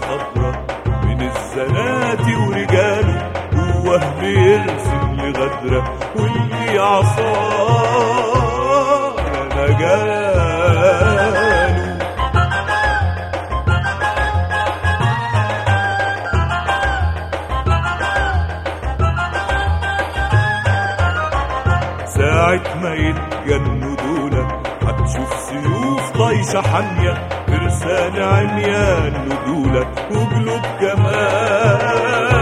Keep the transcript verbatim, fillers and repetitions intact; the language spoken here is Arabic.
خضرة من الزناتي ورجاله، ووهم يرسم لغدرة واللي عصاه نجاله. ساعة ما يتجنوا دولة هتشوف سيوف طايشة حامية، فرسان عميان ندولة وجلود كمان.